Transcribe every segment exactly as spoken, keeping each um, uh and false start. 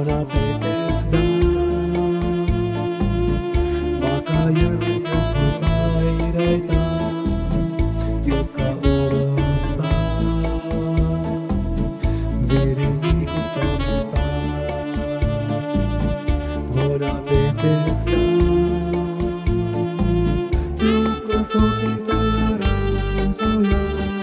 Ora Bethesda, Bakayım yok sayrayda, Yoka orada, Vereni kutamista. Ora Bethesda, Yoka sokita rantoya,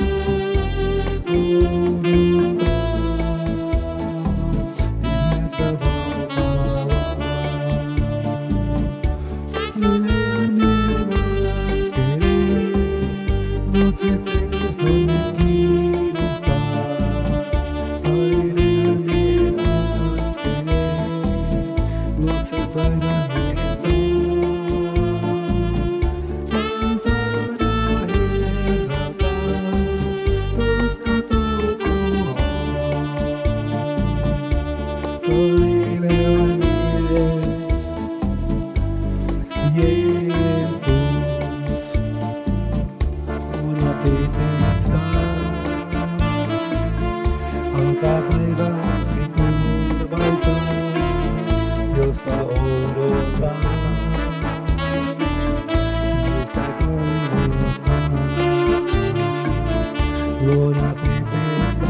Jesus, ora Bethesda, Alcabeba segura baisa, Dios ahora está conmigo, ora Bethesda,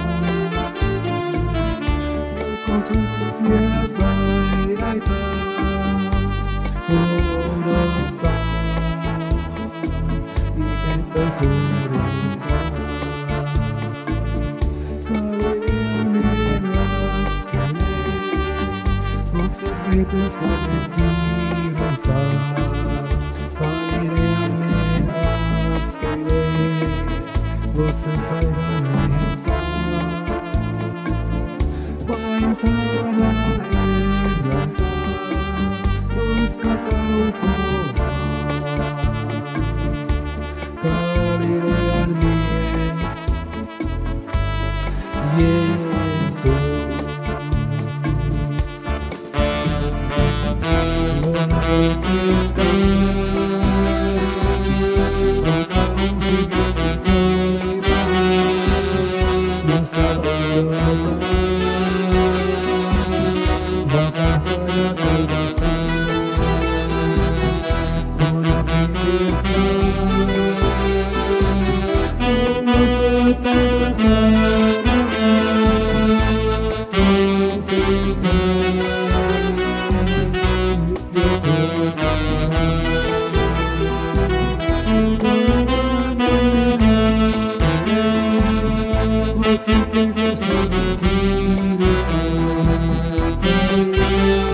con su fiesta y raita, Europa y esta soledad, Caídas que observetes no me quiero estar, Caídas que observetes Paisana irata, busca Jesus,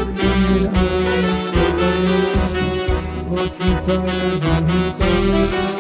What's inside?